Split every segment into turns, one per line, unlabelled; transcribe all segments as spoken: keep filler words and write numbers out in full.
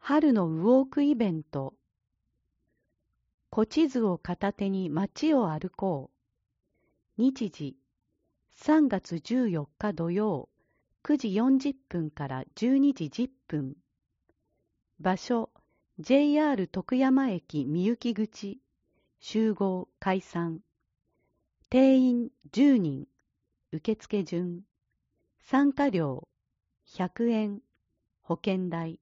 春のウォークイベント。古地図を片手に街を歩こう。日時、さんがつじゅうよっか土曜、くじよんじゅっぷんからじゅうにじじゅっぷん。場所、ジェイアール 徳山駅みゆき口。集合解散。定員じゅうにん。受付順。参加料ひゃくえん。保険代。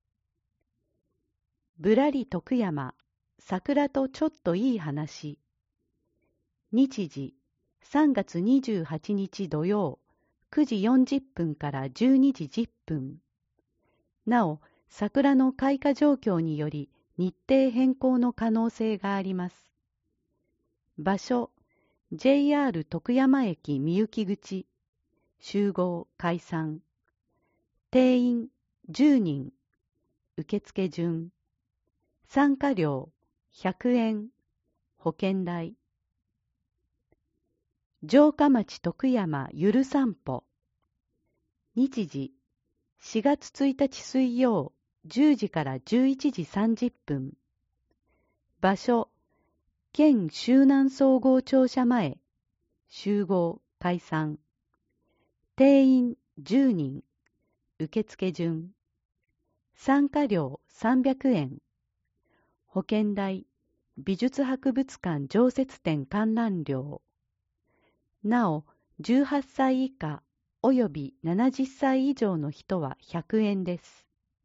ぶらり徳山、桜とちょっといい話。日時、さんがつにじゅうはちにち土曜、くじよんじゅっぷんからじゅうにじじゅっぷん。なお、桜の開花状況により日程変更の可能性があります。場所、ジェイアール 徳山駅みゆき口。集合解散。定員じゅうにん。受付順。参加料ひゃくえん。保険代。城下町徳山ゆる散歩。日時、しがつついたち水曜、じゅうじからじゅういちじさんじゅっぷん。場所、県周南総合庁舎前。集合解散。定員じゅうにん。受付順。参加料さんびゃくえん。保険代、美術博物館常設展観覧料。なお、じゅうはっさい以下およびななじゅっさい以上の人はひゃくえんです。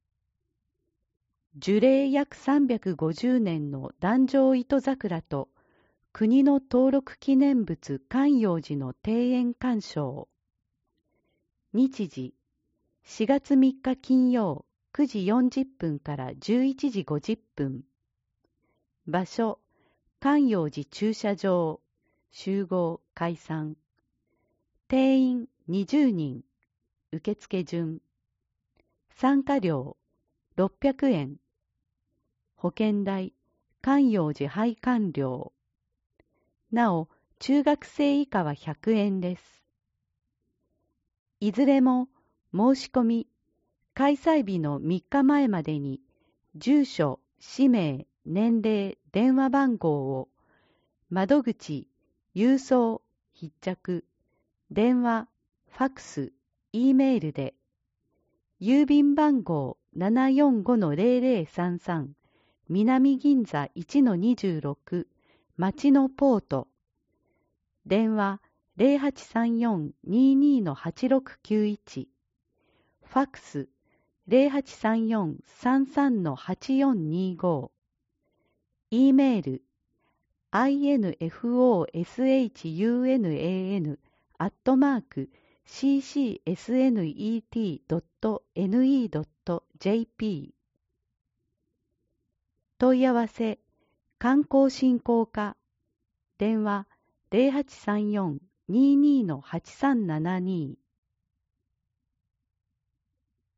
樹齢約さんびゃくごじゅうねんの壇上糸桜と国の登録記念物観葉樹の庭園鑑賞。日時、しがつみっか金曜、くじよんじゅっぷんからじゅういちじごじゅっぷん。場所、観葉樹駐車場。集合解散。定員にじゅうにん。受付順。参加料ろっぴゃくえん。保険代、観葉樹拝観料。なお、中学生以下はひゃくえんです。いずれも申し込み、開催日のみっかまえまでに、住所、氏名、年齢、電話番号を、窓口、郵送、必着、電話、ファクス、E メールで、郵便番号 ななよんごのゼロゼロさんさん、南銀座 いちのにじゅうろく、町のポート。電話 ゼロはちさんよん にーにーのはちろくきゅういち。ファクス ゼロはちさんよん さんさんのはちよんにーご。E メール インフォシャン アットマーク シーシーエスエヌイーティー ドット エヌイー ドット ジェーピー。 問い合わせ観光振興課。電話 ゼロはちさんよん にーにーのはちさんななにー。